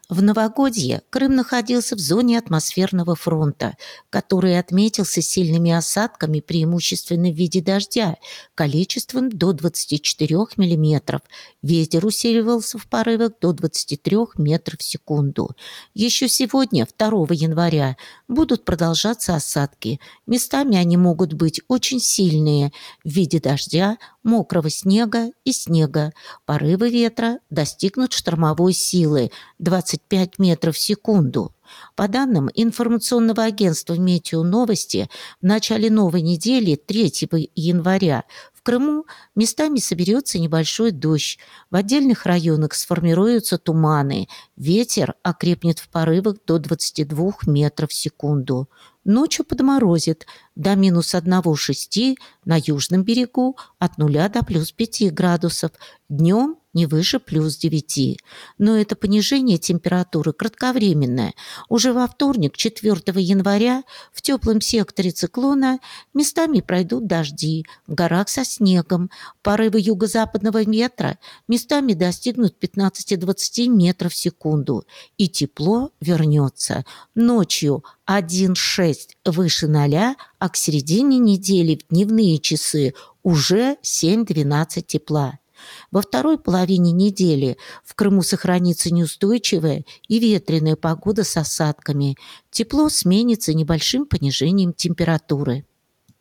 В новогодье Крым находился в зоне атмосферного фронта, который отметился сильными осадками, преимущественно в виде дождя, количеством до 24 миллиметров. Ветер усиливался в порывах до 23 метров в секунду. Еще сегодня, 2 января, будут продолжаться осадки. Местами они могут быть очень сильные в виде дождя, мокрого снега и снега. Порывы ветра достигнут штормовой силы 25 метров в секунду. По данным информационного агентства «Метеоновости», в начале новой недели, 3 января, в Крыму местами соберется небольшой дождь. В отдельных районах сформируются туманы. Ветер окрепнет в порывах до 22 метров в секунду. Ночью подморозит до -1,6 на южном берегу, от 0 до +5 градусов. Днем не выше +9. Но это понижение температуры кратковременное. Уже во вторник, 4 января, в теплом секторе циклона местами пройдут дожди, в горах со снегом. Порывы юго-западного ветра местами достигнут 15-20 метров в секунду. И тепло вернется. Ночью 1,6 выше 0, а к середине недели в дневные часы уже 7-12 тепла. Во второй половине недели в Крыму сохранится неустойчивая и ветреная погода с осадками. Тепло сменится небольшим понижением температуры.